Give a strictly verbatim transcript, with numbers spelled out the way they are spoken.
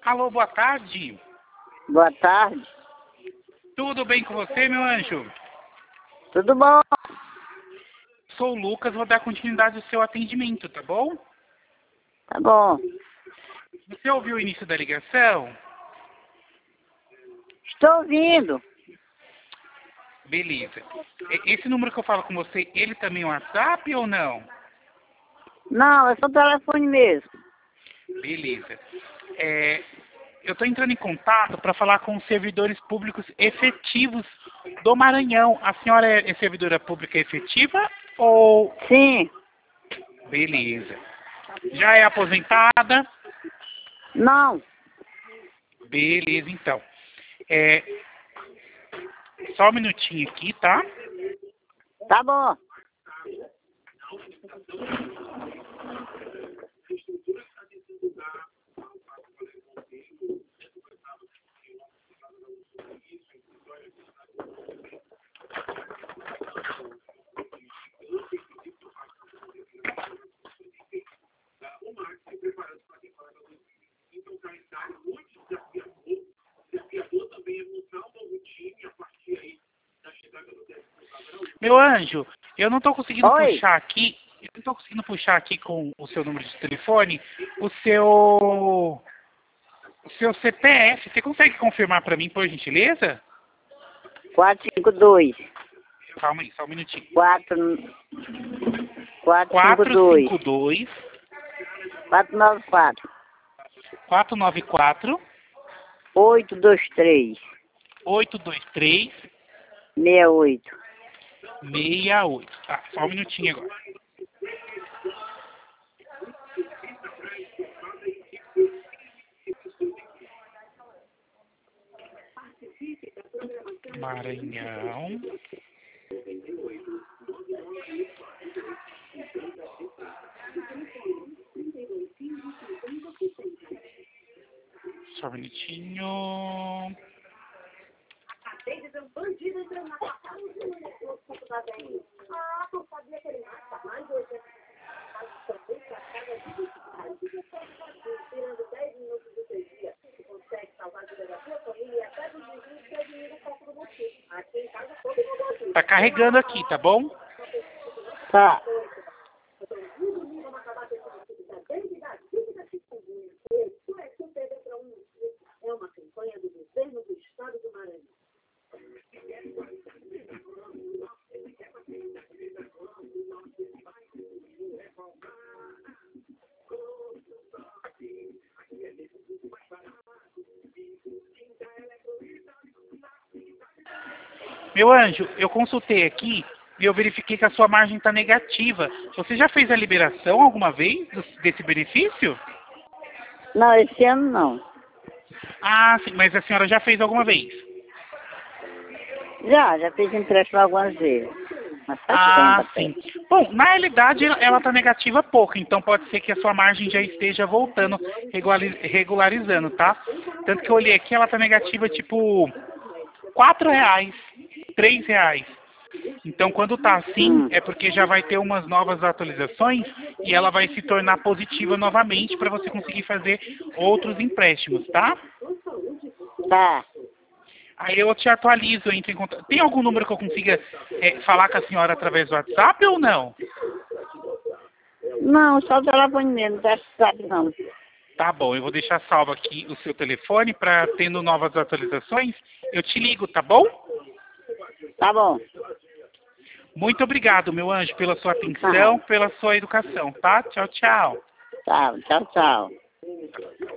Alô, boa tarde. Boa tarde. Tudo bem com você, meu anjo? Tudo bom? Sou o Lucas, vou dar continuidade ao seu atendimento, tá bom? Tá bom. Você ouviu o início da ligação? Estou ouvindo. Beleza. E- Esse número que eu falo com você, ele também é um WhatsApp ou não? Não, é só o telefone mesmo. Beleza. É, eu estou entrando em contato para falar com os servidores públicos efetivos do Maranhão. A senhora é é servidora pública efetiva ou... Sim. Beleza. Já é aposentada? Não. Beleza, então. É, só um minutinho aqui, tá? Tá bom. Meu anjo, eu não estou conseguindo Oi. puxar aqui, eu não estou conseguindo puxar aqui com o seu número de telefone o seu o seu C P F. Você consegue confirmar para mim, por gentileza? quatro cinco dois. Calma aí, só um minutinho. quatro. quatro cinco quatro dois. cinco dois, quatro nove quatro. quatro nove quatro, oito dois três. oito dois três, seis oito. seis oito. Tá, só um minutinho agora. Maranhão. Só um minutinho. Acabei de ver um bandido entrando na tua casa. Ah, não sabia que ele mata mais de oitenta. Tirando dez minutos do teu dia, você consegue salvar a vida da tua família e até do vizinho que é dinheiro um pouco do você. Aqui em casa todo mundo ajuda. Tá carregando aqui, tá bom? Tá. É uma campanha do governo do estado do Maranhão. Meu anjo, eu consultei aqui e eu verifiquei que a sua margem está negativa. Você já fez a liberação alguma vez do- desse benefício? Não, esse ano não. Ah, sim, mas a senhora já fez alguma vez? Já, já fiz empréstimo algumas vezes. Mas faz Ah, tempo sim. até. Bom, na realidade ela está negativa pouco, então pode ser que a sua margem já esteja voltando, regulari- regularizando, tá? Tanto que eu olhei aqui, ela está negativa tipo quatro reais, três reais. Então quando tá assim, Hum. é porque já vai ter umas novas atualizações e ela vai se tornar positiva novamente para você conseguir fazer outros empréstimos, tá? Tá. Aí eu te atualizo, eu entro em contato. Tem algum número que eu consiga é, falar com a senhora através do WhatsApp ou não? Não, só o telefone mesmo, não deve saber não. Tá bom, eu vou deixar salvo aqui o seu telefone para tendo novas atualizações, eu te ligo, tá bom? Tá bom. Muito obrigado, meu anjo, pela sua atenção, pela sua educação, tá? Tchau, tchau. Tá, tchau, tchau.